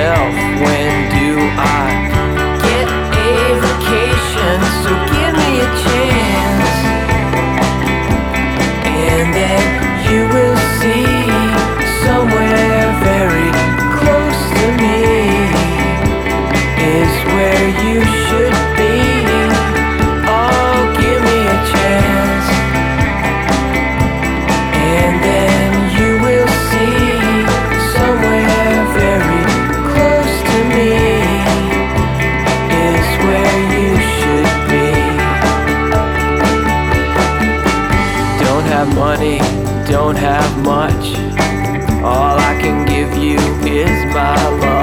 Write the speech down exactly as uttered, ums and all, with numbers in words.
myself, when do I get a vacation? So give me a chance, and then you will see somewhere very close to me is where you should be. Oh, give me a chance, and then you will see somewhere very close to me is where you should be. Don't have money, don't have much. All I can give you is my love.